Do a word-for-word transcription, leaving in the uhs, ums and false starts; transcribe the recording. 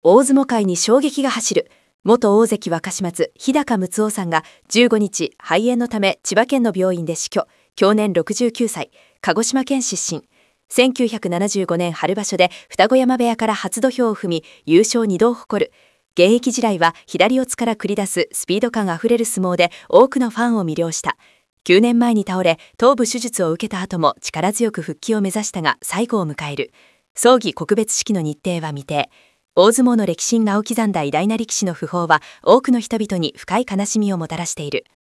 大相撲界に衝撃が走る。元大関若嶋津日高睦夫さんがじゅうごにち肺炎のため千葉県の病院で死去。享年ろくじゅうきゅうさい、鹿児島県出身。せんきゅうひゃくななじゅうごねん春場所で二子山部屋から初土俵を踏み優勝にどを誇る。現役時代は左四つから繰り出すスピード感あふれる相撲で多くのファンを魅了した。きゅうねんまえに倒れ頭部手術を受けた後も力強く復帰を目指したが最後を迎える。葬儀告別式の日程は未定。大相撲の歴史に名を刻んだ偉大な力士の訃報は多くの人々に深い悲しみをもたらしている。